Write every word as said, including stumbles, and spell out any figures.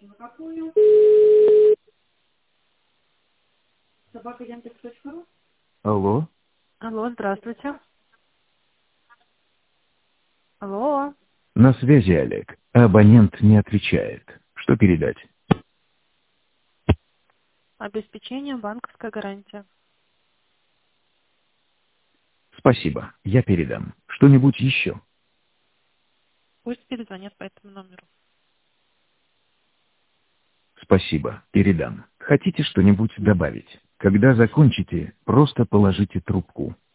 Собака Яндекс точка ру. Алло? Алло, здравствуйте. Алло. На связи Олег. Абонент не отвечает. Что передать? Обеспечение, банковская гарантия. Спасибо. Я передам. Что-нибудь еще? Пусть перезвонят по этому номеру. Спасибо. Передам. Хотите что-нибудь добавить? Когда закончите, просто положите трубку.